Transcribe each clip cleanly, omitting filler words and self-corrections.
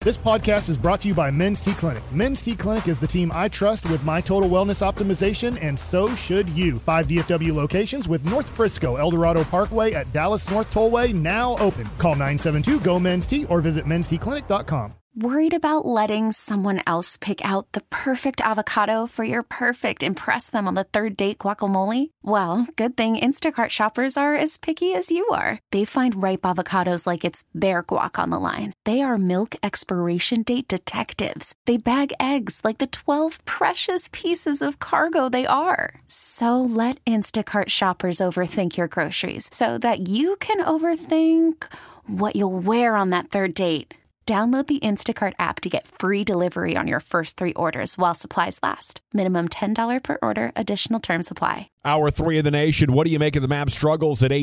This podcast is brought to you by Men's T Clinic. Men's T Clinic is the team I trust with my total wellness optimization, and so should you. 5 DFW locations with North Frisco, Eldorado Parkway at Dallas North Tollway now open. Call 972-GO-MEN'S-T or visit mensteclinic.com. Worried about letting someone else pick out the perfect avocado for your perfect impress them on the third date guacamole? Well, good thing Instacart shoppers are as picky as you are. They find ripe avocados like it's their guac on the line. They are milk expiration date detectives. They bag eggs like the 12 precious pieces of cargo they are. So let Instacart shoppers overthink your groceries so that you can overthink what you'll wear on that third date. Download the Instacart app to get free delivery on your first 3 orders while supplies last. Minimum $10 per order. Additional terms apply. Hour 3 of the nation. What do you make of the Mavs struggles at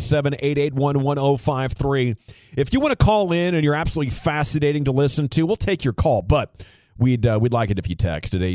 877-881-1053? If you want to call in and you're absolutely fascinating to listen to, we'll take your call. But we'd like it if you text at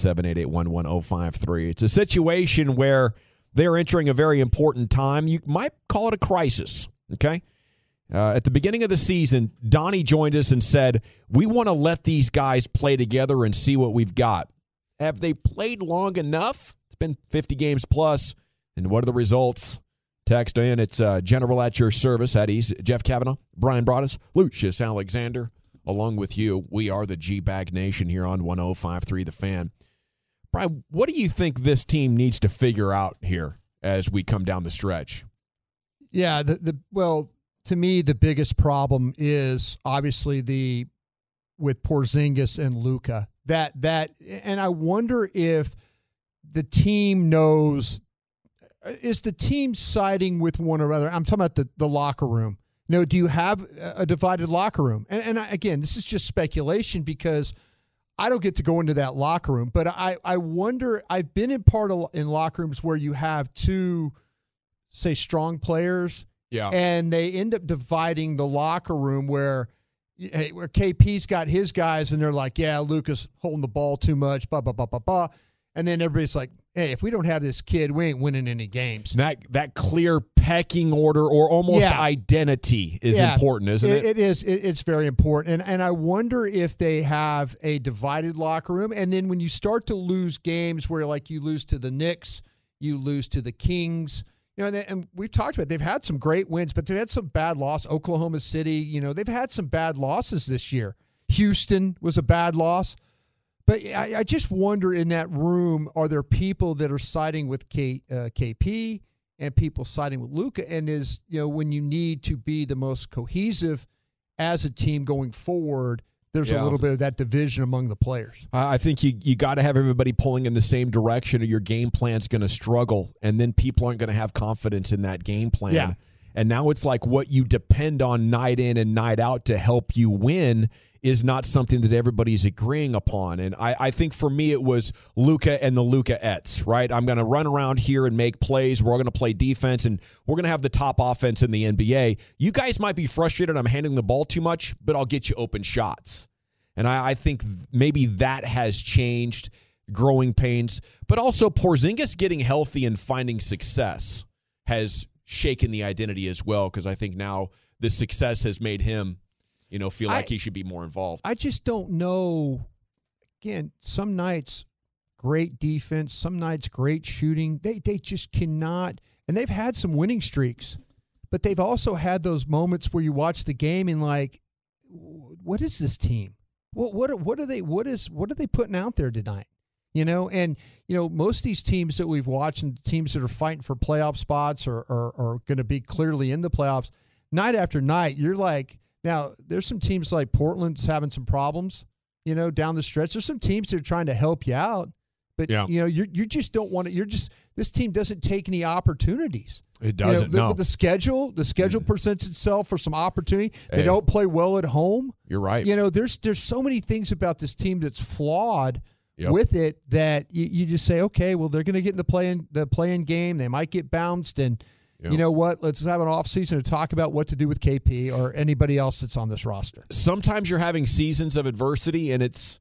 877-881-1053. It's a situation where they're entering a very important time. You might call it a crisis, okay? At the beginning of the season, Donnie joined us and said, we want to let these guys play together and see what we've got. Have they played long enough? It's been 50 games plus. And what are the results? Text in. It's General at your service. At ease. Jeff Kavanaugh, Brian Broaddus, Lucius Alexander, along with you. We are the G-Bag Nation here on 105.3 The Fan. Brian, what do you think this team needs to figure out here as we come down the stretch? Yeah, well, to me, the biggest problem is obviously with Porzingis and Luka. And I wonder if the team knows, is the team siding with one another? I'm talking about the locker room. Do you have a divided locker room? And again, this is just speculation because I don't get to go into that locker room. But I wonder, I've been in locker rooms where you have two, say, strong players. Yeah. And they end up dividing the locker room where KP's got his guys and they're like, yeah, Luka's holding the ball too much, blah, blah, blah, blah, blah. And then everybody's like, hey, if we don't have this kid, we ain't winning any games. That clear pecking order or almost identity is important, isn't it? It is. It's very important. And I wonder if they have a divided locker room. And then when you start to lose games where like you lose to the Knicks, you lose to the Kings, and we've talked about it. They've had some great wins, but they've had some bad loss. Oklahoma City, they've had some bad losses this year. Houston was a bad loss. But I just wonder in that room, are there people that are siding with KP and people siding with Luka? And when you need to be the most cohesive as a team going forward, there's a little bit of that division among the players. I think you got to have everybody pulling in the same direction or your game plan's going to struggle, and then people aren't going to have confidence in that game plan. Yeah. And now it's like what you depend on night in and night out to help you win is not something that everybody's agreeing upon. And I think for me it was Luka and the Luka-ettes, right? I'm going to run around here and make plays. We're going to play defense, and we're going to have the top offense in the NBA. You guys might be frustrated I'm handling the ball too much, but I'll get you open shots. And I think maybe that has changed, growing pains. But also Porzingis getting healthy and finding success has shaken the identity as well, because I think now the success has made him feel like he should be more involved. I just don't know. Again, some nights, great defense. Some nights, great shooting. They just cannot. And they've had some winning streaks. But they've also had those moments where you watch the game and like, what is this team? What are they putting out there tonight? Most of these teams that we've watched and teams that are fighting for playoff spots or are going to be clearly in the playoffs, night after night, you're like, now there's some teams like Portland's having some problems, down the stretch. There's some teams that are trying to help you out, but you just don't want to. This team doesn't take any opportunities. It doesn't. No. The schedule presents itself for some opportunity. They don't play well at home. You're right. There's so many things about this team that's flawed with it that you just say, okay, well, they're going to get in the play-in game. They might get bounced, and you know what? Let's have an offseason to talk about what to do with KP or anybody else that's on this roster. Sometimes you're having seasons of adversity, and it's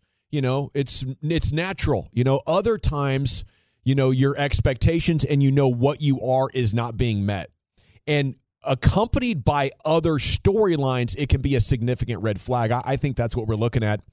natural. Other times, your expectations and what you are is not being met. And accompanied by other storylines, it can be a significant red flag. I think that's what we're looking at.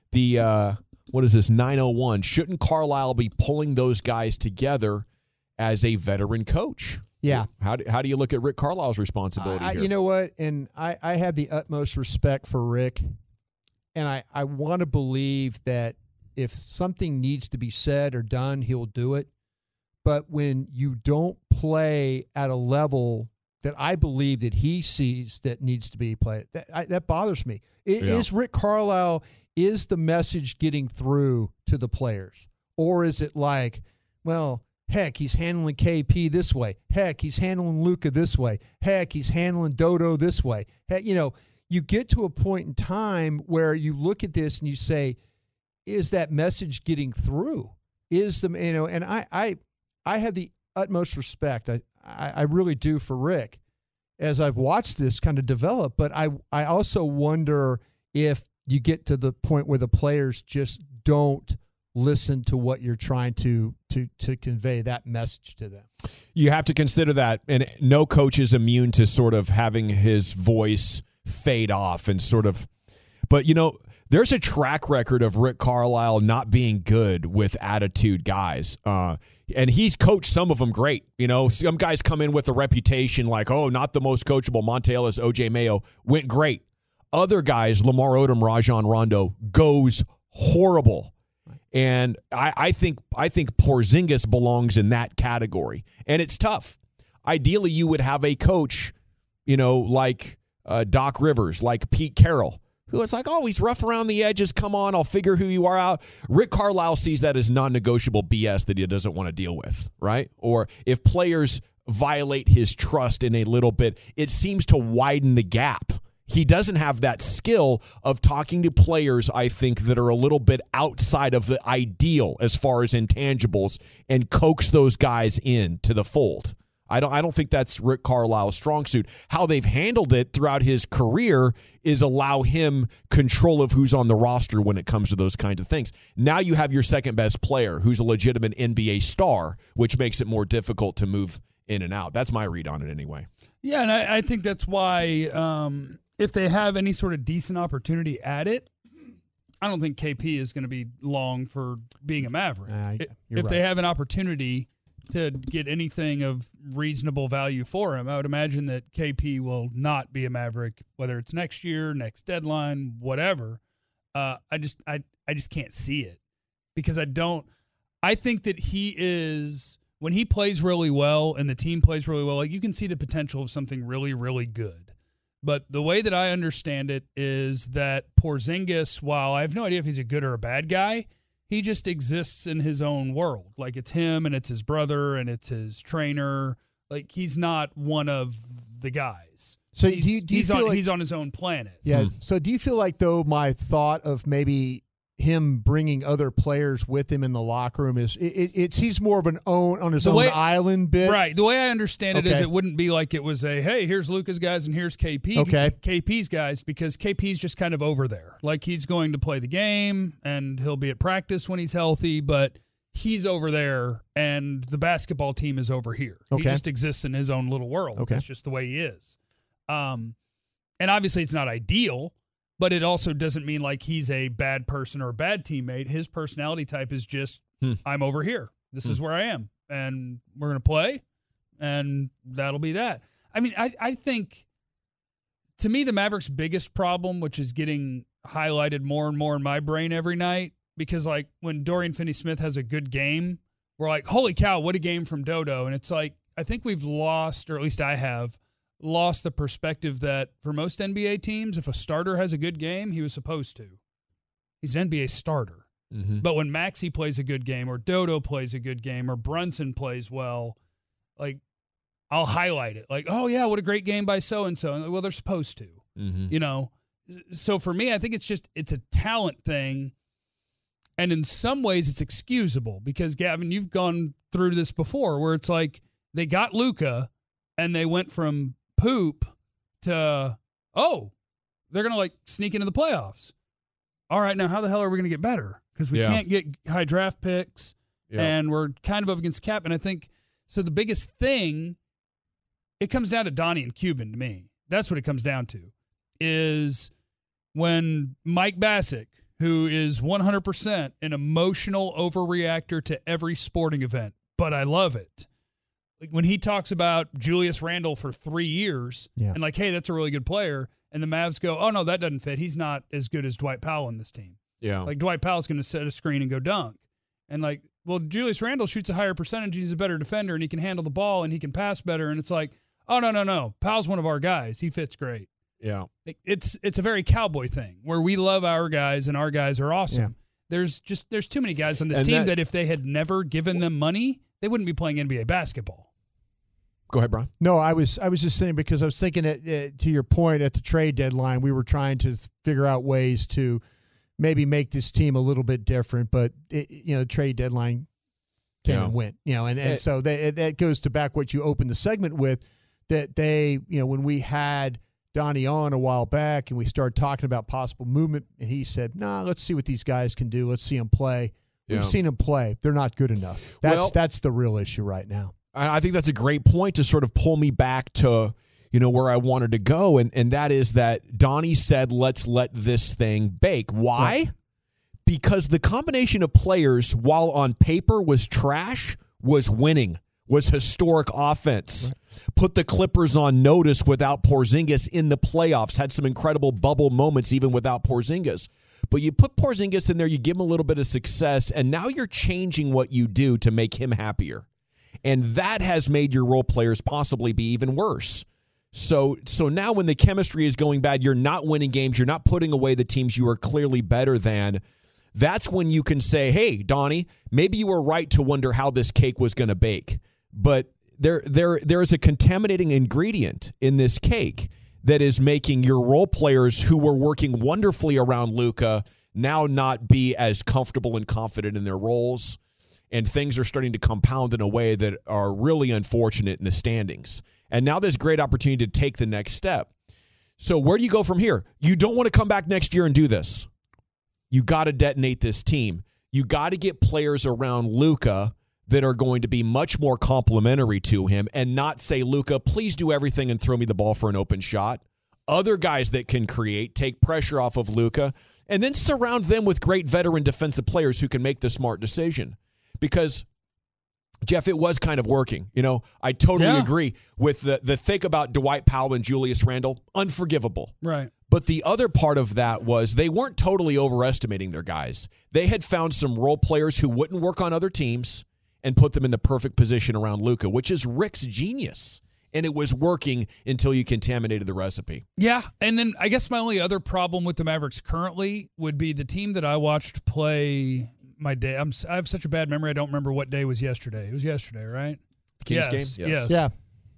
The what is this, 901? Shouldn't Carlisle be pulling those guys together as a veteran coach? Yeah. How do you look at Rick Carlisle's responsibility here? You know what? And I have the utmost respect for Rick. And I want to believe that if something needs to be said or done, he'll do it. But when you don't play at a level that I believe that he sees that needs to be played, that bothers me. Is Rick Carlisle, is the message getting through to the players? Or is it like, well, heck, he's handling KP this way. Heck, he's handling Luka this way. Heck, he's handling Dodo this way. Heck, you get to a point in time where you look at this and you say, is that message getting through? And I have the utmost respect. I really do for Rick as I've watched this kind of develop, but I also wonder if you get to the point where the players just don't listen to what you're trying to convey that message to them. You have to consider that, and no coach is immune to sort of having his voice fade off and sort of, but there's a track record of Rick Carlisle not being good with attitude guys. And he's coached some of them great. Some guys come in with a reputation like, oh, not the most coachable. Monte Ellis, O.J. Mayo went great. Other guys, Lamar Odom, Rajon Rondo, goes horrible. And I think Porzingis belongs in that category. And it's tough. Ideally, you would have a coach, like Doc Rivers, like Pete Carroll, who is like, oh, he's rough around the edges. Come on, I'll figure who you are out. Rick Carlisle sees that as non-negotiable BS that he doesn't want to deal with, right? Or if players violate his trust in a little bit, it seems to widen the gap. He doesn't have that skill of talking to players, I think, that are a little bit outside of the ideal as far as intangibles and coax those guys in to the fold. I don't think that's Rick Carlisle's strong suit. How they've handled it throughout his career is allow him control of who's on the roster when it comes to those kinds of things. Now you have your second best player who's a legitimate NBA star, which makes it more difficult to move in and out. That's my read on it anyway. Yeah, and I think that's why if they have any sort of decent opportunity at it, I don't think KP is going to be long for being a Maverick. If they have an opportunity to get anything of reasonable value for him, I would imagine that KP will not be a Maverick, whether it's next year, next deadline, whatever. I just can't see it because I think that he is, when he plays really well and the team plays really well, like you can see the potential of something really, really good. But the way that I understand it is that Porzingis, while I have no idea if he's a good or a bad guy, he just exists in his own world. Like it's him and it's his brother and it's his trainer. Like he's not one of the guys. So he's on his own planet. Yeah. So do you feel like, though, my thought of maybe him bringing other players with him in the locker room is he's more of an on his own island bit? Right. The way I understand it is it wouldn't be like it was hey, here's Luka's guys and here's KP. Okay. KP's guys, because KP's just kind of over there. Like he's going to play the game and he'll be at practice when he's healthy, but he's over there and the basketball team is over here. Okay. He just exists in his own little world. Okay. That's just the way he is. And obviously it's not ideal, but it also doesn't mean like he's a bad person or a bad teammate. His personality type is just, I'm over here. This is where I am. And we're going to play, and that'll be that. I mean, I think, to me, the Mavericks' biggest problem, which is getting highlighted more and more in my brain every night, because like when Dorian Finney-Smith has a good game, we're like, holy cow, what a game from Dodo. And it's like, I think we've lost, or at least I have, lost the perspective that for most NBA teams, if a starter has a good game, he was supposed to. He's an NBA starter. Mm-hmm. But when Maxey plays a good game or Dodo plays a good game or Brunson plays well, like I'll highlight it. Like, oh, yeah, what a great game by so-and-so. Well, they're supposed to. Mm-hmm. So for me, I think it's a talent thing. And in some ways it's excusable because, Gavin, you've gone through this before where it's like they got Luka and they went from poop to, they're going to like sneak into the playoffs. All right, now how the hell are we going to get better? Because we can't get high draft picks and we're kind of up against the cap. And I think, so the biggest thing it comes down to Donnie and Cuban to me. That's what it comes down to, is when Mike Bassick, who is 100% an emotional overreactor to every sporting event, but I love it. Like when he talks about Julius Randle for 3 years and like, hey, that's a really good player. And the Mavs go, oh, no, that doesn't fit. He's not as good as Dwight Powell in this team. Yeah. Like Dwight Powell's going to set a screen and go dunk. And like, well, Julius Randle shoots a higher percentage. He's a better defender and he can handle the ball and he can pass better. And it's like, oh, no. Powell's one of our guys. He fits great. Yeah. It's a very Cowboy thing where we love our guys and our guys are awesome. Yeah. There's too many guys on this team that if they had never given them money, they wouldn't be playing NBA basketball. Go ahead, Brian. No, I was just saying because I was thinking to your point at the trade deadline, we were trying to figure out ways to maybe make this team a little bit different, but the trade deadline came and went, and so that goes to back what you opened the segment with, that they, when we had Donnie on a while back and we started talking about possible movement, and he said, "Nah, let's see what these guys can do. Let's see them play." We've seen them play; they're not good enough. That's the real issue right now. I think that's a great point to sort of pull me back to, where I wanted to go. And that is that Donnie said, let's let this thing bake. Why? Right. Because the combination of players, while on paper was trash, was winning, was historic offense. Right. Put the Clippers on notice without Porzingis in the playoffs. Had some incredible bubble moments even without Porzingis. But you put Porzingis in there, you give him a little bit of success, and now you're changing what you do to make him happier. And that has made your role players possibly be even worse. So now when the chemistry is going bad, you're not winning games, you're not putting away the teams you are clearly better than. That's when you can say, hey, Donnie, maybe you were right to wonder how this cake was going to bake. But there is a contaminating ingredient in this cake that is making your role players who were working wonderfully around Luka now not be as comfortable and confident in their roles. And things are starting to compound in a way that are really unfortunate in the standings. And now there's great opportunity to take the next step. So where do you go from here? You don't want to come back next year and do this. You got to detonate this team. You got to get players around Luka that are going to be much more complimentary to him and not say, Luka, please do everything and throw me the ball for an open shot. Other guys that can create, take pressure off of Luka, and then surround them with great veteran defensive players who can make the smart decision. Because, Jeff, it was kind of working. I totally agree with the think about Dwight Powell and Julius Randle. Unforgivable. Right. But the other part of that was they weren't totally overestimating their guys. They had found some role players who wouldn't work on other teams and put them in the perfect position around Luka, which is Rick's genius. And it was working until you contaminated the recipe. Yeah, and then I guess my only other problem with the Mavericks currently would be the team that I watched play – my day. I have such a bad memory. I don't remember what day was yesterday. It was yesterday, right? Kings game? Yes. Yeah.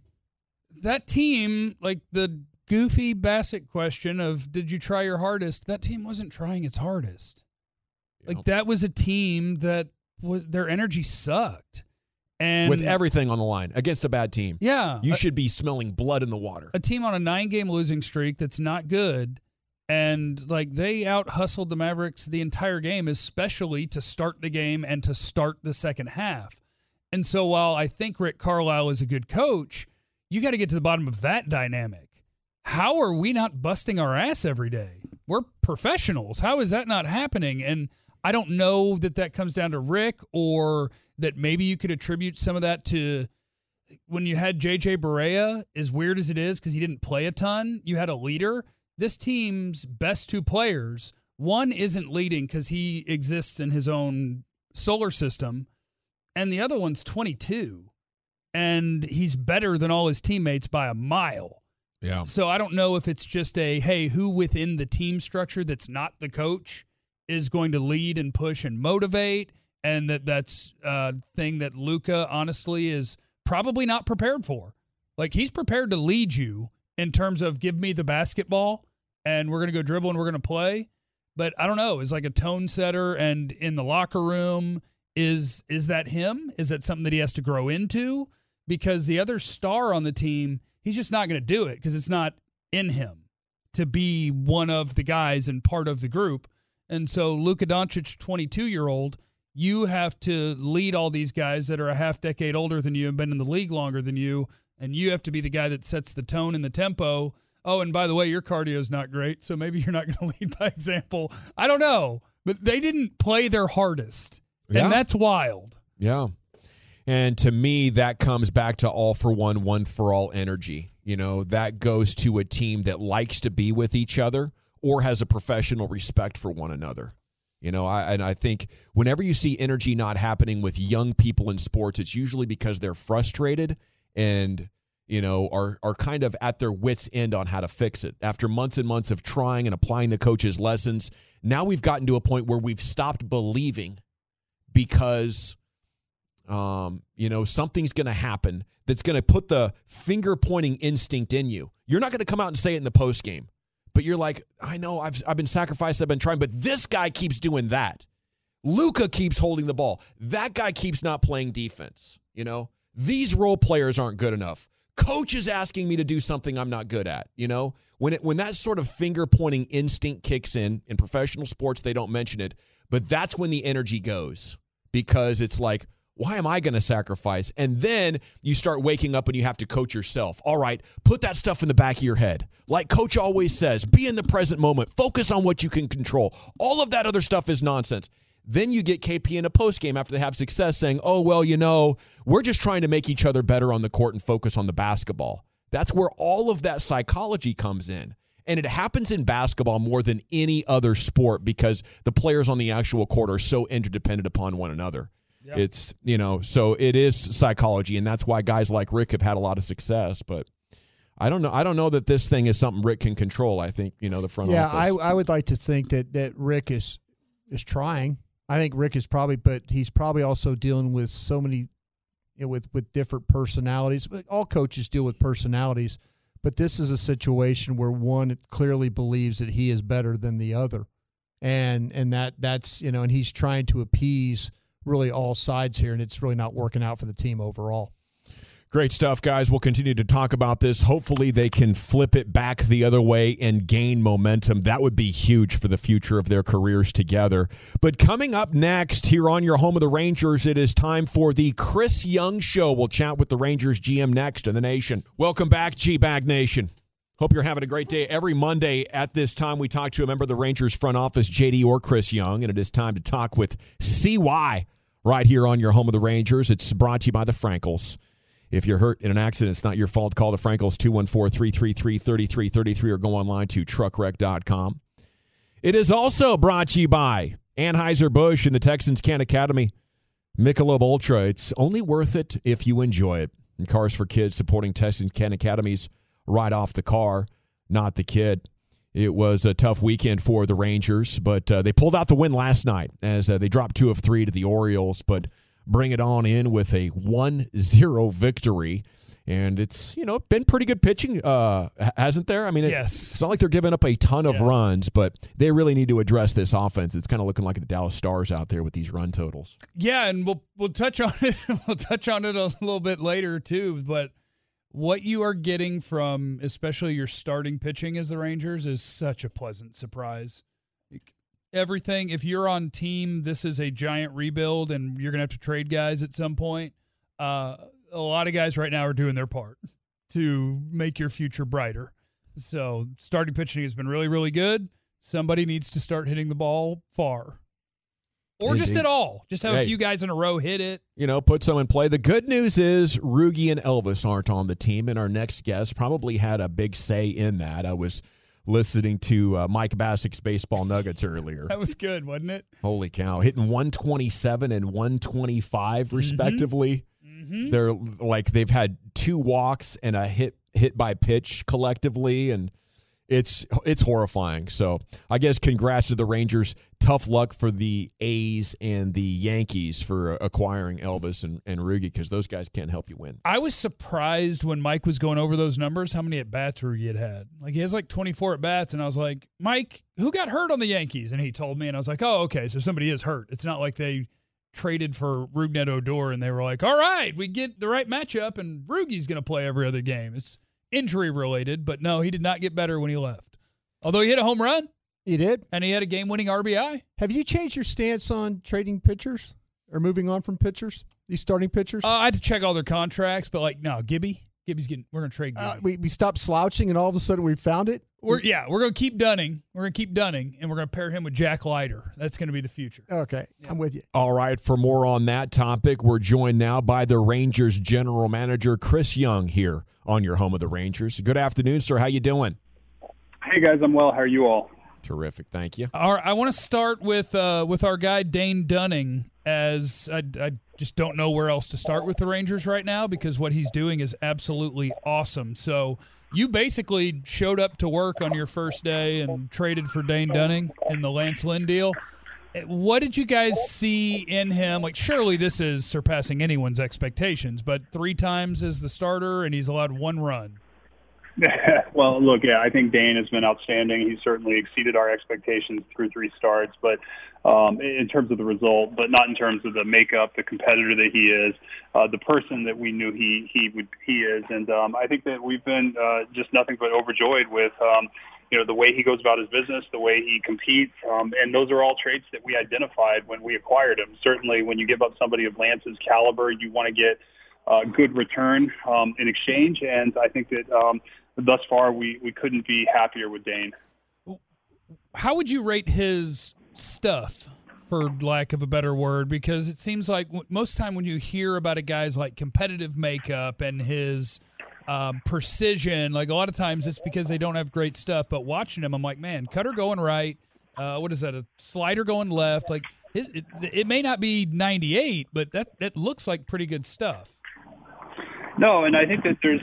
That team, like the goofy Bassick question of did you try your hardest? That team wasn't trying its hardest. Like that was a team that their energy sucked. And with everything on the line against a bad team. Yeah. You should be smelling blood in the water. A team on a 9-game losing streak that's not good. And, like, they out-hustled the Mavericks the entire game, especially to start the game and to start the second half. And so while I think Rick Carlisle is a good coach, you got to get to the bottom of that dynamic. How are we not busting our ass every day? We're professionals. How is that not happening? And I don't know that comes down to Rick or that maybe you could attribute some of that to when you had J.J. Barea, as weird as it is because he didn't play a ton, you had a leader. This team's best two players, one isn't leading because he exists in his own solar system, and the other one's 22, and he's better than all his teammates by a mile. Yeah. So I don't know if it's just who within the team structure that's not the coach is going to lead and push and motivate, and that's a thing that Luka, honestly, is probably not prepared for. Like, he's prepared to lead you in terms of give me the basketball, and we're going to go dribble and we're going to play. But I don't know. Is like a tone setter and in the locker room, is that him? Is that something that he has to grow into? Because the other star on the team, he's just not going to do it because it's not in him to be one of the guys and part of the group. And so Luka Doncic, 22-year-old, you have to lead all these guys that are a half decade older than you and been in the league longer than you and you have to be the guy that sets the tone and the tempo. Oh, and by the way, your cardio is not great, so maybe you're not going to lead by example. I don't know, but they didn't play their hardest, and that's wild. Yeah. And to me, that comes back to all for one for all energy. You know, that goes to a team that likes to be with each other or has a professional respect for one another. You know, I think whenever you see energy not happening with young people in sports, it's usually because they're frustrated and, you know, are kind of at their wits' end on how to fix it. After months and months of trying and applying the coach's lessons, now we've gotten to a point where we've stopped believing because you know, something's going to happen that's going to put the finger-pointing instinct in you. You're not going to come out and say it in the postgame, but you're like, I know I've been sacrificed, I've been trying, but this guy keeps doing that. Luka keeps holding the ball. That guy keeps not playing defense. You know, these role players aren't good enough. Coach is asking me to do something I'm not good at. You know, when that sort of finger-pointing instinct kicks in professional sports, they don't mention it, but that's when the energy goes because it's like, why am I going to sacrifice? And then you start waking up and you have to coach yourself. All right, put that stuff in the back of your head. Like Coach always says, be in the present moment. Focus on what you can control. All of that other stuff is nonsense. Then you get KP in a postgame after they have success saying, oh, well, you know, we're just trying to make each other better on the court and focus on the basketball. That's where all of that psychology comes in. And it happens in basketball more than any other sport because the players on the actual court are so interdependent upon one another. Yep. It's, you know, so it is psychology, and that's why guys like Rick have had a lot of success. But I don't know that this thing is something Rick can control. I think, you know, the front office. Yeah, I would like to think that Rick is trying. I think Rick is probably, but he's probably also dealing with so many, you know, with different personalities. All coaches deal with personalities, but this is a situation where one clearly believes that he is better than the other, and that's, you know, and he's trying to appease really all sides here, and it's really not working out for the team overall. Great stuff, guys. We'll continue to talk about this. Hopefully they can flip it back the other way and gain momentum. That would be huge for the future of their careers together. But coming up next here on your home of the Rangers, it is time for the Chris Young Show. We'll chat with the Rangers GM next in the Nation. Welcome back, G-Bag Nation. Hope you're having a great day. Every Monday at this time, we talk to a member of the Rangers front office, JD or Chris Young, and it is time to talk with CY right here on your home of the Rangers. It's brought to you by the Frankels. If you're hurt in an accident, it's not your fault. Call the Frankels, 214-333-3333, or go online to truckwreck.com. It is also brought to you by Anheuser-Busch and the Texans Can Academy. Michelob Ultra, it's only worth it if you enjoy it. And Cars for Kids supporting Texans Can Academies right off the car, not the kid. It was a tough weekend for the Rangers, but they pulled out the win last night as they dropped 2 of 3 to the Orioles, but bring it on in with a 1-0 victory. And it's, you know, been pretty good pitching, hasn't there? I mean, yes. It's not like they're giving up a ton of runs, but they really need to address this offense. It's kind of looking like the Dallas Stars out there with these run totals. Yeah, and we'll touch on it. We'll touch on it a little bit later too, but what you are getting from especially your starting pitching as the Rangers is such a pleasant surprise. Everything, if you're on team, this is a giant rebuild and you're going to have to trade guys at some point. A lot of guys right now are doing their part to make your future brighter. So starting pitching has been really, really good. Somebody needs to start hitting the ball far. Or just at all. Just have a few guys in a row hit it. You know, put some in play. The good news is Rugi and Elvis aren't on the team, and our next guest probably had a big say in that. I was listening to Mike Bassick's Baseball Nuggets earlier. That was good, wasn't it? Holy cow. Hitting 127 and 125, respectively. Mm-hmm. They're like, they've had 2 walks and a hit by pitch collectively, and it's horrifying. So I guess congrats to the Rangers. Tough luck for the A's and the Yankees for acquiring Elvis and Rugi, because those guys can't help you win. I was surprised when Mike was going over those numbers, how many at-bats Rugi had. Like, he has like 24 at-bats, and I was like, Mike, who got hurt on the Yankees? And he told me, and I was like, oh, okay, so somebody is hurt. It's not like they traded for Rougned Odor, and they were like, all right, we get the right matchup, and Rugi's going to play every other game. It's injury-related, but no, he did not get better when he left. Although he hit a home run. He did. And he had a game-winning RBI. Have you changed your stance on trading pitchers or moving on from pitchers, these starting pitchers? I had to check all their contracts, but, like, no, Gibby We're going to trade Gibby. We stopped slouching, and all of a sudden we found it. We're going to keep Dunning. We're going to keep Dunning, and we're going to pair him with Jack Leiter. That's going to be the future. Okay, I'm with you. All right, for more on that topic, we're joined now by the Rangers general manager, Chris Young, here on your home of the Rangers. Good afternoon, sir. How you doing? Hey, guys. I'm well. How are you all? Terrific. Thank you. All right, I want to start with our guy, Dane Dunning, as I just don't know where else to start with the Rangers right now because what he's doing is absolutely awesome. So you basically showed up to work on your first day and traded for Dane Dunning in the Lance Lynn deal. What did you guys see in him? Like, surely this is surpassing anyone's expectations, but 3 times as the starter, and he's allowed 1 run. Well, look, yeah, I think Dane has been outstanding. He's certainly exceeded our expectations through 3 starts, but in terms of the result, but not in terms of the makeup, the competitor that he is, the person that we knew he is. And I think that we've been just nothing but overjoyed with the way he goes about his business, the way he competes, and those are all traits that we identified when we acquired him. Certainly, when you give up somebody of Lance's caliber, you want to get good return in exchange, and I think that thus far we couldn't be happier with Dane. How would you rate his stuff, for lack of a better word? Because it seems like most time when you hear about a guy's like competitive makeup and his precision, like a lot of times it's because they don't have great stuff. But watching him, I'm like, man, cutter going right. What is that? A slider going left. Like it may not be 98, but that looks like pretty good stuff. No, and I think that there's,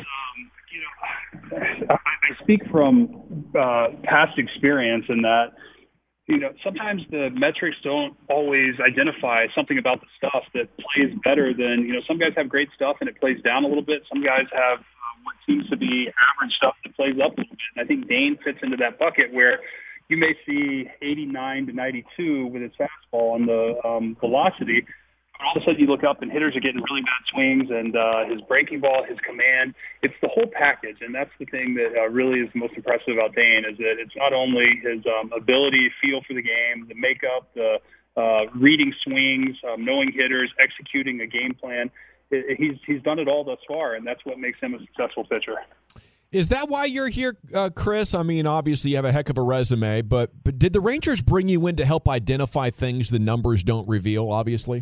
I speak from past experience in that, sometimes the metrics don't always identify something about the stuff that plays better than, some guys have great stuff and it plays down a little bit. Some guys have what seems to be average stuff that plays up a little bit. And I think Dane fits into that bucket where you may see 89 to 92 with his fastball and the velocity. All of a sudden you look up and hitters are getting really bad swings, and his breaking ball, his command, it's the whole package. And that's the thing that really is most impressive about Dane is that it's not only his ability, feel for the game, the makeup, the reading swings, knowing hitters, executing a game plan. He's done it all thus far, and that's what makes him a successful pitcher. Is that why you're here, Chris? I mean, obviously you have a heck of a resume, but did the Rangers bring you in to help identify things the numbers don't reveal, obviously?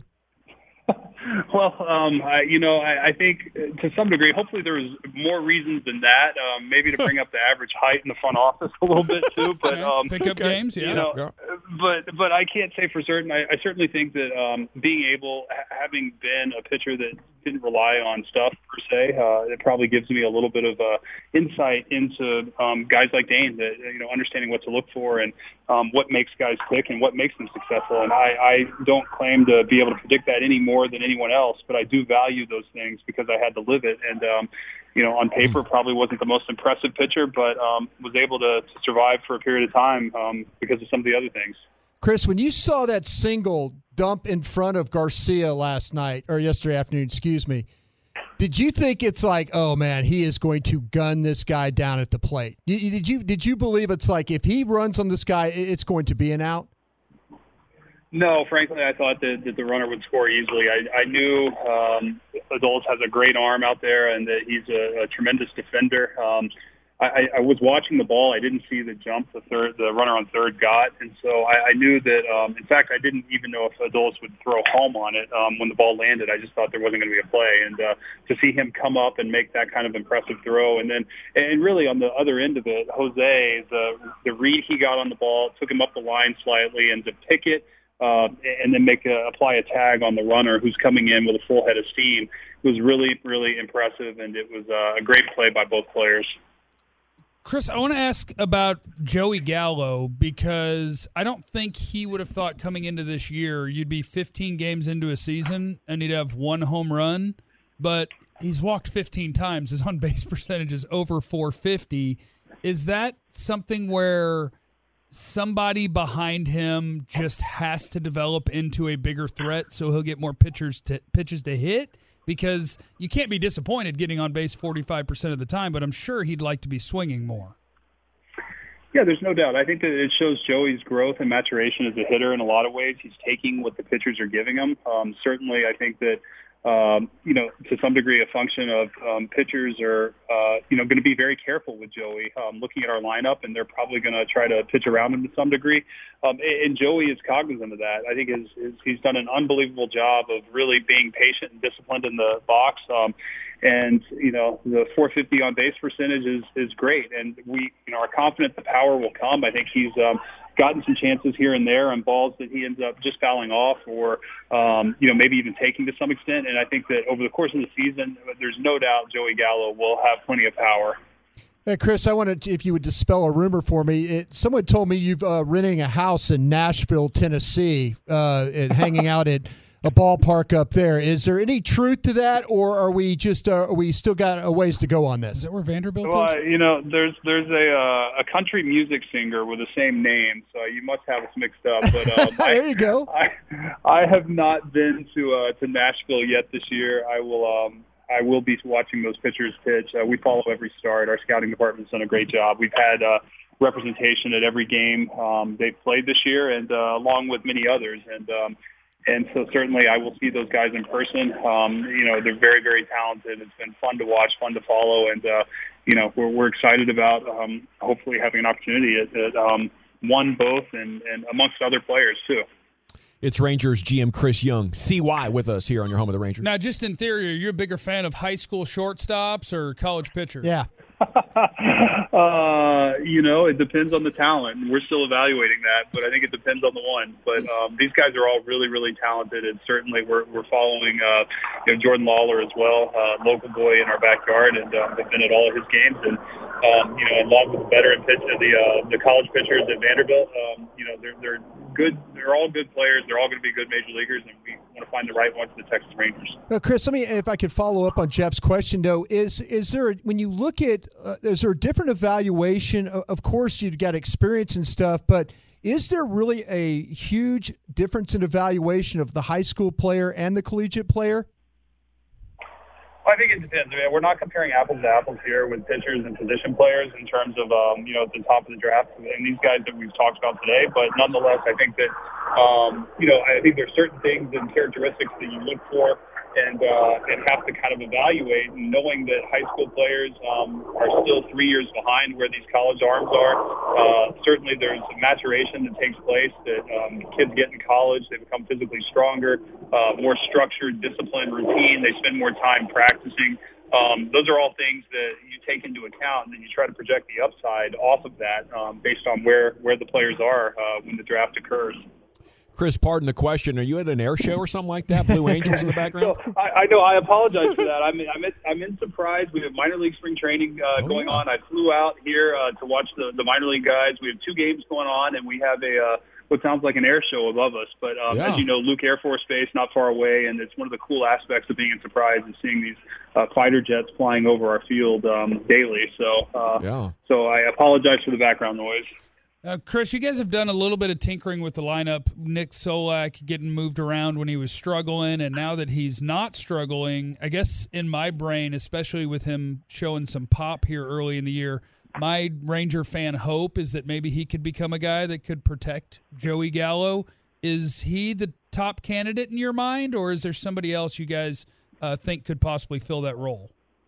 Well, I think to some degree, hopefully there was more reasons than that. Maybe to bring up the average height in the front office a little bit too. But pick up games, yeah. But I can't say for certain. I certainly think that having been a pitcher that didn't rely on stuff per se, it probably gives me a little bit of insight into guys like Dane, that understanding what to look for and what makes guys click and what makes them successful. And I don't claim to be able to predict that any more than anyone else, but I do value those things because I had to live it. And on paper, probably wasn't the most impressive pitcher, but was able to survive for a period of time because of some of the other things. Chris, when you saw that single dump in front of Garcia yesterday afternoon, did you think it's like, oh man, he is going to gun this guy down at the plate? Did you believe it's like if he runs on this guy, it's going to be an out? No, frankly, I thought that the runner would score easily. I knew Adolis has a great arm out there and that he's a tremendous defender. I was watching the ball. I didn't see the jump the runner on third got, and so I knew that. In fact, I didn't even know if Adolis would throw home on it when the ball landed. I just thought there wasn't going to be a play, and to see him come up and make that kind of impressive throw, and really on the other end of it, Jose, the read he got on the ball took him up the line slightly, and to pick it. And then apply a tag on the runner who's coming in with a full head of steam. It was really, really impressive, and it was a great play by both players. Chris, I want to ask about Joey Gallo because I don't think he would have thought coming into this year you'd be 15 games into a season and he'd have 1 home run, but he's walked 15 times. His on-base percentage is over .450. Is that something where somebody behind him just has to develop into a bigger threat so he'll get more pitches to hit? Because you can't be disappointed getting on base 45% of the time, but I'm sure he'd like to be swinging more. Yeah, there's no doubt. I think that it shows Joey's growth and maturation as a hitter in a lot of ways. He's taking what the pitchers are giving him. Certainly, I think that to some degree a function of pitchers are, going to be very careful with Joey, looking at our lineup, and they're probably going to try to pitch around him to some degree. And Joey is cognizant of that. I think he's done an unbelievable job of really being patient and disciplined in the box. And the 450 on base percentage is great. And we are confident the power will come. I think he's gotten some chances here and there on balls that he ends up just fouling off or, maybe even taking to some extent. And I think that over the course of the season, there's no doubt Joey Gallo will have plenty of power. Hey, Chris, I wanted if you would dispel a rumor for me. Someone told me you've renting a house in Nashville, Tennessee, and hanging out at a ballpark up there. Is there any truth to that, or are we still got a ways to go on this? Is that where Vanderbilt is? There's a country music singer with the same name, so you must have us mixed up. But there you go. I have not been to Nashville yet this year. I will be watching those pitchers pitch. We follow every start. Our scouting department's done a great job. We've had representation at every game they've played this year, and along with many others. And so certainly I will see those guys in person. They're very, very talented. It's been fun to watch, fun to follow, and we're excited about hopefully having an opportunity at one, both, and amongst other players too. It's Rangers GM Chris Young, CY, with us here on your home of the Rangers. Now, just in theory, are you a bigger fan of high school shortstops or college pitchers? Yeah. It depends on the talent. We're still evaluating that, but I think it depends on the one. But these guys are all really, really talented, and certainly we're following Jordan Lawler as well, local boy in our backyard, and they've been at all of his games. And along with the veteran the college pitchers at Vanderbilt, they're good. They're all good players. They're all going to be good major leaguers, and we want to find the right one for the Texas Rangers. Chris, if I could follow up on Jeff's question, though, is there, when you look at, is there a different evaluation? Of course, you've got experience and stuff, but is there really a huge difference in evaluation of the high school player and the collegiate player? I think it depends. I mean, we're not comparing apples to apples here with pitchers and position players in terms of, at the top of the draft and these guys that we've talked about today. But nonetheless, I think that, I think there's certain things and characteristics that you look for and have to kind of evaluate, and knowing that high school players are still 3 years behind where these college arms are. Certainly there's a maturation that takes place that kids get in college. They become physically stronger, more structured, disciplined, routine. They spend more time practicing. Those are all things that you take into account, and then you try to project the upside off of that based on where the players are when the draft occurs. Chris, pardon the question. Are you at an air show or something like that? Blue Angels in the background? So, I know. I apologize for that. I'm in Surprise. We have minor league spring training going on. I flew out here to watch the minor league guys. We have 2 games going on, and we have what sounds like an air show above us. But as you know, Luke Air Force Base, not far away, and it's one of the cool aspects of being in Surprise is seeing these fighter jets flying over our field daily. So I apologize for the background noise. Chris, you guys have done a little bit of tinkering with the lineup. Nick Solak getting moved around when he was struggling, and now that he's not struggling, I guess in my brain, especially with him showing some pop here early in the year, my Ranger fan hope is that maybe he could become a guy that could protect Joey Gallo. Is he the top candidate in your mind, or is there somebody else you guys think could possibly fill that role?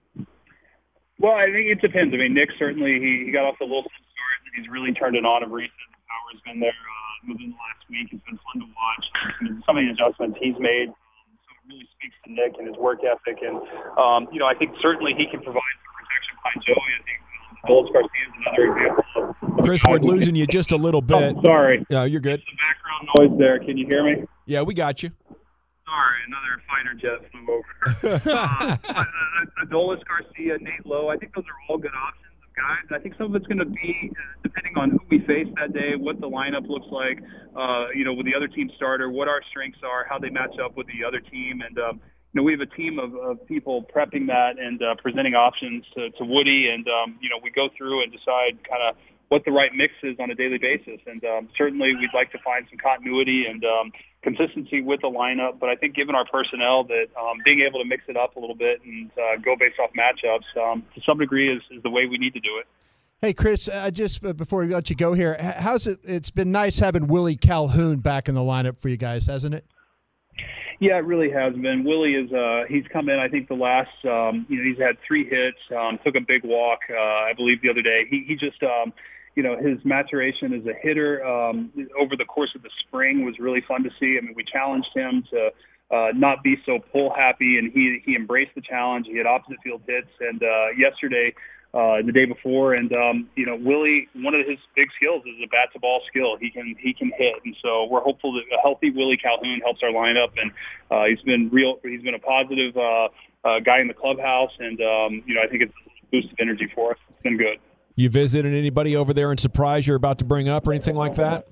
Well, I think it depends. I mean, Nick certainly he got off the little start. He's really turned it on of recent. The power's been there within the last week. It's been fun to watch. Some of the adjustments he's made. So it really speaks to Nick and his work ethic. And, I think certainly he can provide some protection behind Joey. I think Adolis Garcia is another example. Chris, we're losing you just a little bit. Oh, sorry. No, you're good. There's some background noise there. Can you hear me? Yeah, we got you. Sorry, another fighter jet flew over. Adolis Garcia, Nate Lowe, I think those are all good options of guys. I think some of it's going to be depending on who we face that day, what the lineup looks like, with the other team starter, what our strengths are, how they match up with the other team. And, we have a team of people prepping that and presenting options to Woody. And, we go through and decide kind of what the right mix is on a daily basis. And certainly we'd like to find some continuity and consistency with the lineup. But I think given our personnel that being able to mix it up a little bit and go based off matchups to some degree is the way we need to do it. Hey, Chris, just before we let you go here, how's it? It's been nice having Willie Calhoun back in the lineup for you guys, hasn't it? Yeah, it really has been. Willie is he's come in. I think the last he's had 3 hits. Took a big walk, I believe, the other day. He just his maturation as a hitter over the course of the spring was really fun to see. I mean, we challenged him to not be so pull happy, and he embraced the challenge. He had opposite field hits, and yesterday. The day before, and Willie, one of his big skills is a bat to ball skill. He can hit, and so we're hopeful that a healthy Willie Calhoun helps our lineup. And he's been a positive guy in the clubhouse, and I think it's a boost of energy for us. It's been good. You visited anybody over there in Surprise you're about to bring up or anything like that?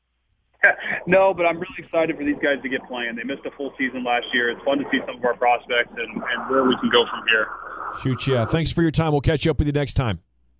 No, but I'm really excited for these guys to get playing. They missed a full season last year. It's fun to see some of our prospects and where we can go from here. Shoot, yeah. Thanks for your time. We'll catch up with you next time.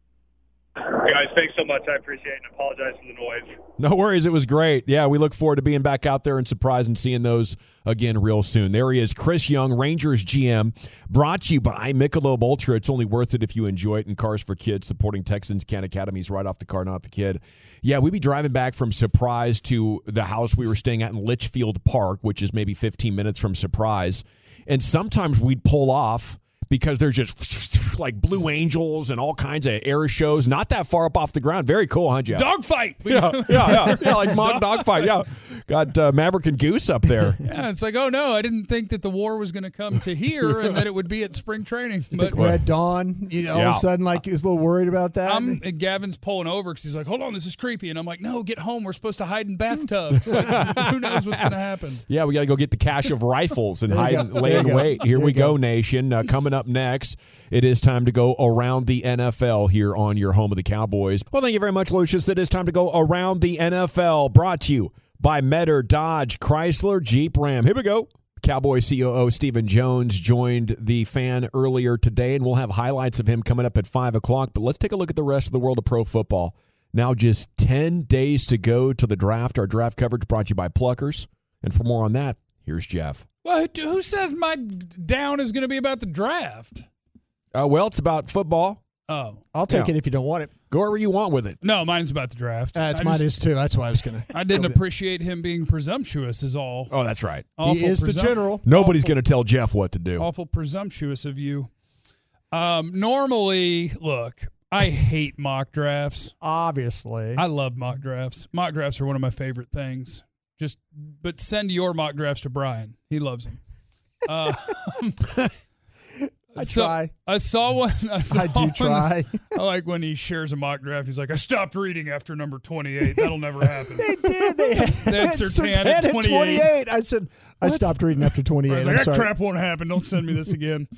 Guys, thanks so much. I appreciate it, and apologize for the noise. No worries. It was great. Yeah, we look forward to being back out there in Surprise and seeing those again real soon. There he is, Chris Young, Rangers GM, brought to you by Michelob Ultra. It's only worth it if you enjoy it, and Cars for Kids, supporting Texans Can Academies right off the car, not the kid. Yeah, we'd be driving back from Surprise to the house we were staying at in Litchfield Park, which is maybe 15 minutes from Surprise, and sometimes we'd pull off because there's just like Blue Angels and all kinds of air shows not that far up off the ground. Very cool, huh, Jeff? Dogfight. Yeah, like mock dogfight. Yeah, got Maverick and Goose up there. Yeah, it's like, oh no, I didn't think that the war was going to come to here and that it would be at spring training. But Red Dawn, all of a sudden, like, is a little worried about that. Gavin's pulling over because he's like, hold on, this is creepy. And I'm like, no, get home. We're supposed to hide in bathtubs. Like, who knows what's going to happen? Yeah, we got to go get the cache of rifles and hide and lay in wait. Here we go, nation. Coming up next, it is time to go around the NFL here on your home of the Cowboys. Well, thank you very much, Lucius. It is time to go around the NFL, brought to you by Metter, Dodge, Chrysler, Jeep, Ram. Here we go. Cowboys COO Stephen Jones joined the Fan earlier today, and we'll have highlights of him coming up at 5 o'clock. But let's take a look at the rest of the world of pro football. Now just 10 days to go to the draft. Our draft coverage brought to you by Pluckers. And for more on that, here's Jeff. Well, who says my down is going to be about the draft? Well, it's about football. Oh. I'll take it if you don't want it. Go wherever you want with it. No, mine's about the draft. Mine is too. That's why I was going to. I didn't appreciate him being presumptuous is all. Oh, that's right. He is the general. Nobody's going to tell Jeff what to do. Awful presumptuous of you. Normally, look, I hate mock drafts. Obviously. I love mock drafts. Mock drafts are one of my favorite things. But send your mock drafts to Brian. He loves them. I try. I saw one. I do try. I like when he shares a mock draft. He's like, I stopped reading after number 28. That'll never happen. They did. They had Surtain at 28. I said, I stopped reading after 28. I was like, that crap won't happen. Don't send me this again.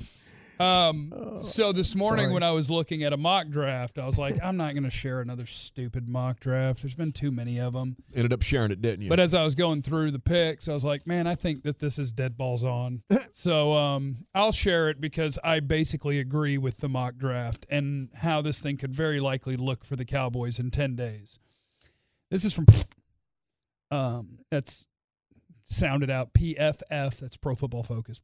So this morning when I was looking at a mock draft, I was like, I'm not going to share another stupid mock draft. There's been too many of them. Ended up sharing it, didn't you? But as I was going through the picks, I was like, man, I think that this is dead balls on. So I'll share it because I basically agree with the mock draft and how this thing could very likely look for the Cowboys in 10 days. This is from that's sounded out PFF. That's Pro Football Focus.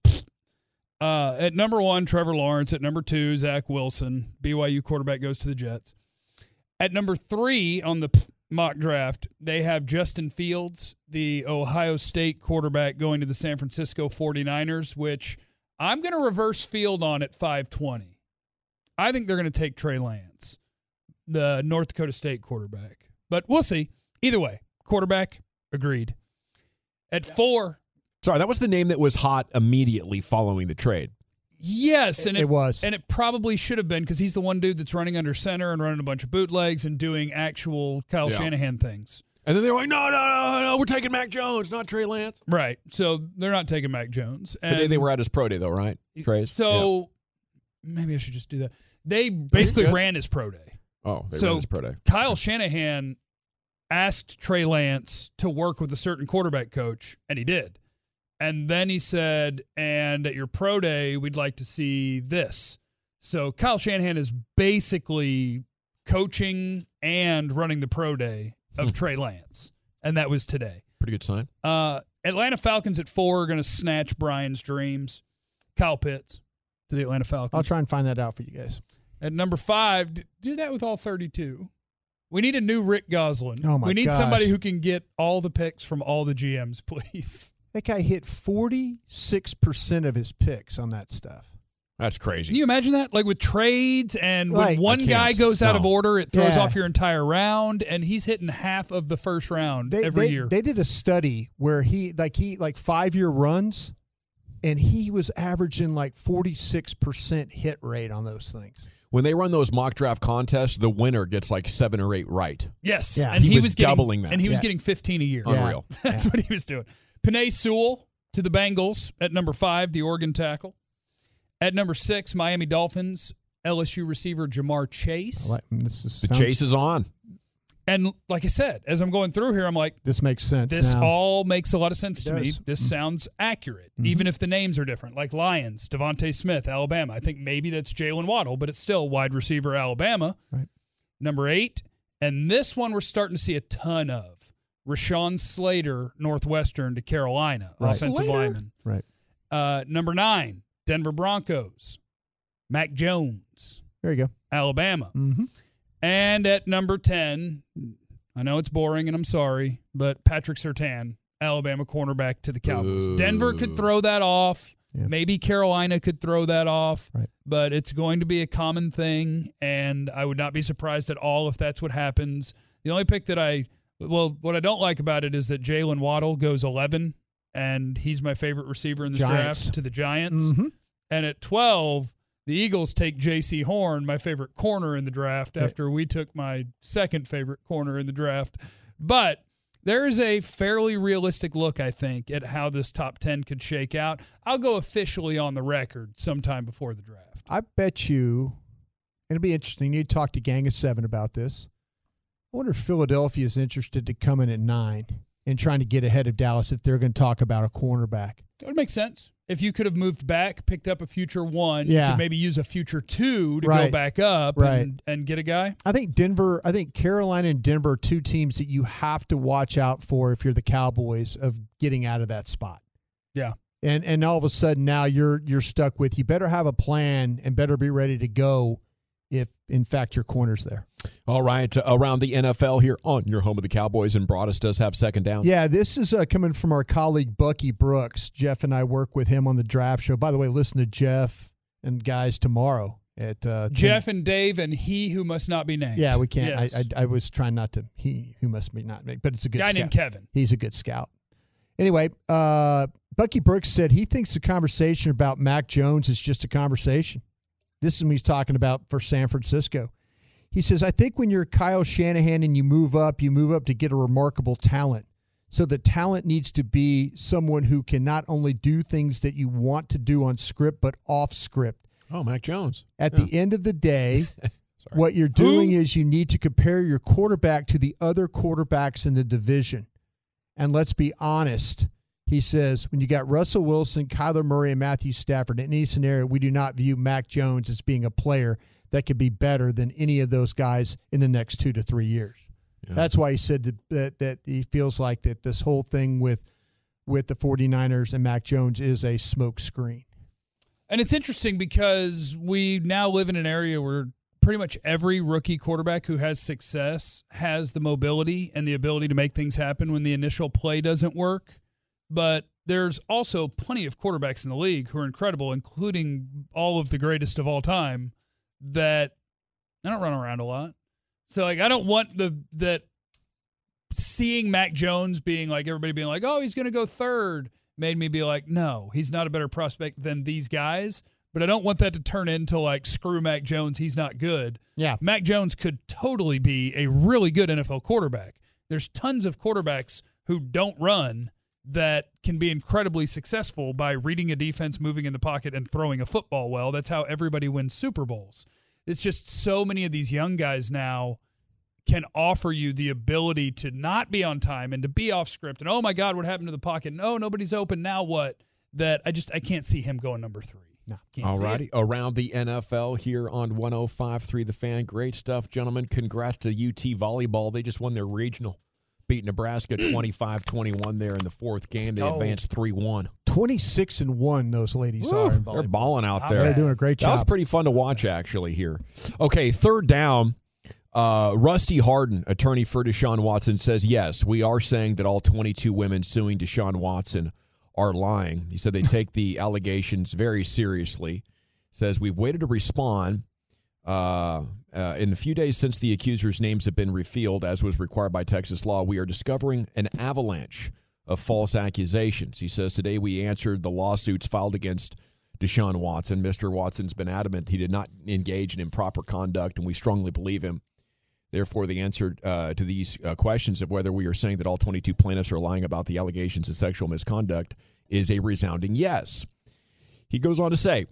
At number 1, Trevor Lawrence. At number 2, Zach Wilson. BYU quarterback goes to the Jets. At number 3 on the mock draft, they have Justin Fields, the Ohio State quarterback, going to the San Francisco 49ers, which I'm going to reverse field on at 520. I think they're going to take Trey Lance, the North Dakota State quarterback. But we'll see. Either way, quarterback, agreed. At 4... Sorry, that was the name that was hot immediately following the trade. Yes, and it was. And it probably should have been because he's the one dude that's running under center and running a bunch of bootlegs and doing actual Kyle Shanahan things. And then they were like, no, we're taking Mac Jones, not Trey Lance. Right. So they're not taking Mac Jones. And today they were at his pro day, though, right? Trey's? So maybe I should just do that. They basically ran his pro day. Oh, they ran his pro day. Kyle Shanahan asked Trey Lance to work with a certain quarterback coach, and he did. And then he said, and at your pro day, we'd like to see this. So Kyle Shanahan is basically coaching and running the pro day of Trey Lance. And that was today. Pretty good sign. Atlanta Falcons at 4 are going to snatch Brian's dreams. Kyle Pitts to the Atlanta Falcons. I'll try and find that out for you guys. At number 5, do that with all 32. We need a new Rick Goslin. Oh, my We need gosh. somebody who can get all the picks from all the GMs, please. That guy hit 46% of his picks on that stuff. That's crazy. Can you imagine that? Like with trades and when Like, one guy goes out of order, it throws Yeah. off your entire round, and he's hitting half of the first round every year. They did a study where he 5-year runs, and he was averaging like 46% hit rate on those things. When they run those mock draft contests, the winner gets like 7 or 8 right. Yes. Yeah. And He was getting, doubling that. And he was Yeah. getting 15 a year. Unreal. That's what he was doing. Penei Sewell to the Bengals at number 5, the Oregon tackle. At number 6, Miami Dolphins, LSU receiver Jamar Chase. The chase is on. And like I said, as I'm going through here, I'm like, This makes sense. this now. all makes a lot of sense It to me. does. This sounds accurate, even if the names are different. Like Lions, Devontae Smith, Alabama. I think maybe that's Jalen Waddle, but it's still wide receiver Alabama. Right. Number 8, and this one we're starting to see a ton of. Rashawn Slater, Northwestern to Carolina, Right. offensive lineman. Right. Number 9, Denver Broncos, Mac Jones, There you go. Alabama. Mm-hmm. And at number 10, I know it's boring and I'm sorry, but Patrick Surtain, Alabama cornerback to the Cowboys. Ooh. Denver could throw that off. Yeah. Maybe Carolina could throw that off. Right. But it's going to be a common thing, and I would not be surprised at all if that's what happens. The only pick that what I don't like about it is that Jalen Waddle goes 11, and he's my favorite receiver in this Giants. draft to the Giants. Mm-hmm. And at 12, the Eagles take J.C. Horn, my favorite corner in the draft, after we took my second favorite corner in the draft. But there is a fairly realistic look, I think, at how this top 10 could shake out. I'll go officially on the record sometime before the draft. I bet you, it'll be interesting. You need to talk to Gang of 7 about this. I wonder if Philadelphia is interested to come in at 9 and trying to get ahead of Dallas if they're going to talk about a cornerback. That would make sense. If you could have moved back, picked up a future 1, you Yeah. could maybe use a future 2 to go Right. back up Right. and get a guy. I think Carolina and Denver are 2 teams that you have to watch out for if you're the Cowboys of getting out of that spot. Yeah. And all of a sudden now you're stuck with, you better have a plan and better be ready to go if, in fact, your corner's there. All right, around the NFL here on your home of the Cowboys, and Broadus does have second down. Yeah, this is coming from our colleague Bucky Brooks. Jeff and I work with him on the draft show. By the way, listen to Jeff and guys tomorrow at Jeff and Dave and he who must not be named. Yeah, we can't. Yes. I was trying not to. He who must be not named, but it's a good guy scout. named Kevin. He's a good scout. Anyway, Bucky Brooks said he thinks the conversation about Mac Jones is just a conversation. This is what he's talking about for San Francisco. He says, I think when you're Kyle Shanahan and you move up to get a remarkable talent. So the talent needs to be someone who can not only do things that you want to do on script, but off script. Oh, Mac Jones. At the end of the day, what you're doing is you need to compare your quarterback to the other quarterbacks in the division. And let's be honest, he says, when you got Russell Wilson, Kyler Murray, and Matthew Stafford, in any scenario, we do not view Mac Jones as being a player that could be better than any of those guys in the next 2 to 3 years. Yeah. That's why he said that he feels like that this whole thing with the 49ers and Mac Jones is a smoke screen. And it's interesting because we now live in an area where pretty much every rookie quarterback who has success has the mobility and the ability to make things happen when the initial play doesn't work. But there's also plenty of quarterbacks in the league who are incredible, including all of the greatest of all time, that I don't run around a lot. So, like, I don't want that seeing Mac Jones being like, everybody being like, oh, he's going to go third, made me be like, no, he's not a better prospect than these guys. But I don't want that to turn into like, screw Mac Jones, he's not good. Yeah. Mac Jones could totally be a really good NFL quarterback. There's tons of quarterbacks who don't run that can be incredibly successful by reading a defense, moving in the pocket, and throwing a football well. That's how everybody wins Super Bowls. It's just so many of these young guys now can offer you the ability to not be on time and to be off script. And, oh, my God, what happened to the pocket? And, oh, nobody's open. Now what? That I can't see him going number 3. No. All righty. Around the NFL here on 105.3 The Fan. Great stuff, gentlemen. Congrats to UT Volleyball. They just won their regional. Beat Nebraska 25-21 there in the fourth game. They advanced 3-1. 26-1, those ladies are in volleyball. They're balling out there. They're doing a great job. That was pretty fun to watch, actually, here. Okay, third down. Rusty Hardin, attorney for Deshaun Watson, says, yes, we are saying that all 22 women suing Deshaun Watson are lying. He said they take the allegations very seriously. Says, we've waited to respond. In the few days since the accusers' names have been revealed, as was required by Texas law, we are discovering an avalanche of false accusations. He says, today we answered the lawsuits filed against Deshaun Watson. Mr. Watson's been adamant he did not engage in improper conduct, and we strongly believe him. Therefore, the answer to these questions of whether we are saying that all 22 plaintiffs are lying about the allegations of sexual misconduct is a resounding yes. He goes on to say,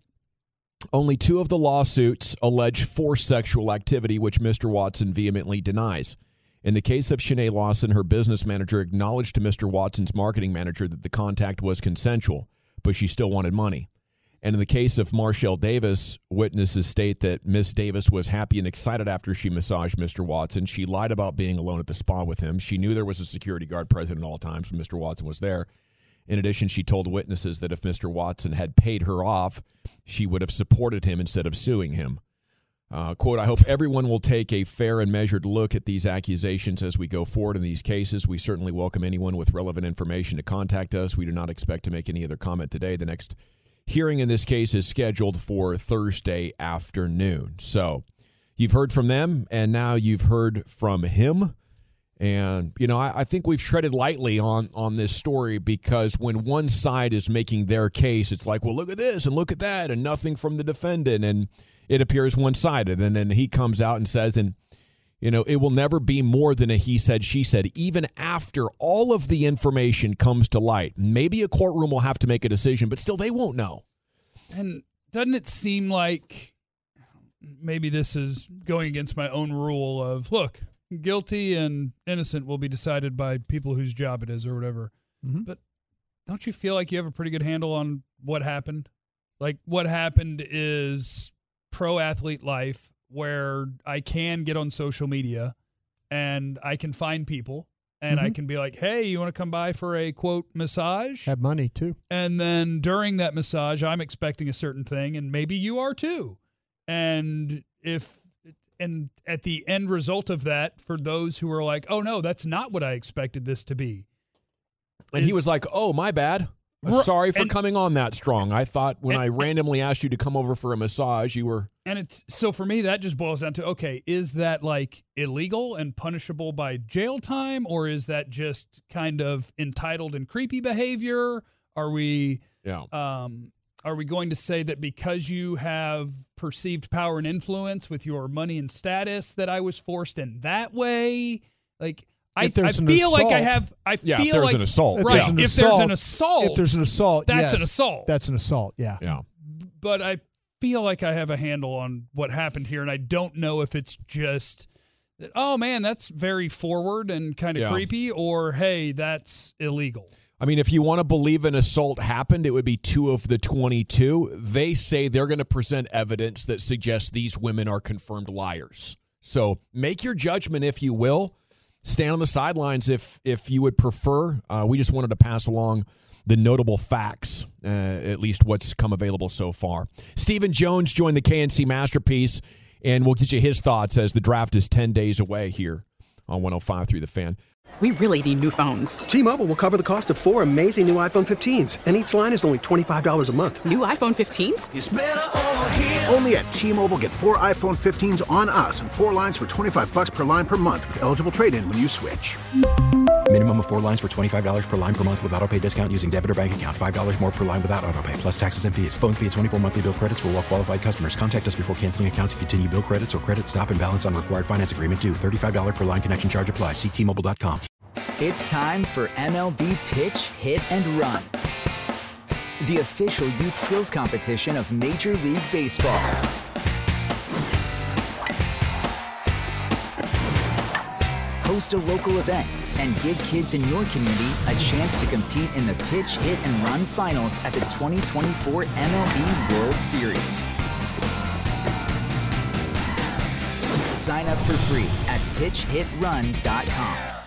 only 2 of the lawsuits allege forced sexual activity, which Mr. Watson vehemently denies. In the case of Shanae Lawson, her business manager acknowledged to Mr. Watson's marketing manager that the contact was consensual, but she still wanted money. And in the case of Marshall Davis, witnesses state that Miss Davis was happy and excited after she massaged Mr. Watson. She lied about being alone at the spa with him. She knew there was a security guard present at all times when Mr. Watson was there. In addition, she told witnesses that if Mr. Watson had paid her off, she would have supported him instead of suing him. Quote, I hope everyone will take a fair and measured look at these accusations as we go forward in these cases. We certainly welcome anyone with relevant information to contact us. We do not expect to make any other comment today. The next hearing in this case is scheduled for Thursday afternoon. So you've heard from them, and now you've heard from him. And, you know, I think we've treaded lightly on this story because when one side is making their case, it's like, well, look at this and look at that and nothing from the defendant. And it appears one-sided. And then he comes out and says, and, you know, it will never be more than a he said, she said, even after all of the information comes to light. Maybe a courtroom will have to make a decision, but still they won't know. And doesn't it seem like maybe this is going against my own rule of, look, guilty and innocent will be decided by people whose job it is or whatever. Mm-hmm. But don't you feel like you have a pretty good handle on what happened? Like what happened is pro athlete life where I can get on social media and I can find people and I can be like, hey, you want to come by for a, quote, massage? Have money, too. And then during that massage, I'm expecting a certain thing, and maybe you are, too. And at the end result of that, for those who are like, oh, no, that's not what I expected this to be. And he was like, oh, my bad. Sorry for coming on that strong. I thought when I randomly asked you to come over for a massage, you were... And it's so for me, that just boils down to, okay, is that like illegal and punishable by jail time, or is that just kind of entitled and creepy behavior? Are we going to say that because you have perceived power and influence with your money and status that I was forced in that way? Like... I feel like I have. I feel if there's like an assault, right? Yeah. If there's an assault, that's an assault. That's an assault. Yeah. Yeah. But I feel like I have a handle on what happened here, and I don't know if it's just that. Oh man, that's very forward and kind of creepy, or hey, that's illegal. I mean, if you want to believe an assault happened, it would be 2 of the 22. They say they're going to present evidence that suggests these women are confirmed liars. So make your judgment, if you will. Stand on the sidelines if you would prefer. We just wanted to pass along the notable facts, at least what's come available so far. Stephen Jones joined the KNC Masterpiece, and we'll get you his thoughts as the draft is 10 days away here on 105.3 The Fan. We really need new phones. T-Mobile will cover the cost of 4 amazing new iPhone 15s, and each line is only $25 a month. New iPhone 15s? It's better over here. Only at T-Mobile, get 4 iPhone 15s on us and 4 lines for $25 per line per month with eligible trade-in when you switch. Minimum of 4 lines for $25 per line per month with autopay discount using debit or bank account. $5 more per line without autopay, plus taxes and fees. Phone fee at 24 monthly bill credits for well-qualified customers. Contact us before canceling account to continue bill credits or credit stop and balance on required finance agreement due. $35 per line connection charge applies. See T-Mobile.com. It's time for MLB Pitch, Hit, and Run, the official youth skills competition of Major League Baseball. Host a local event and give kids in your community a chance to compete in the Pitch, Hit, and Run finals at the 2024 MLB World Series. Sign up for free at pitchhitrun.com.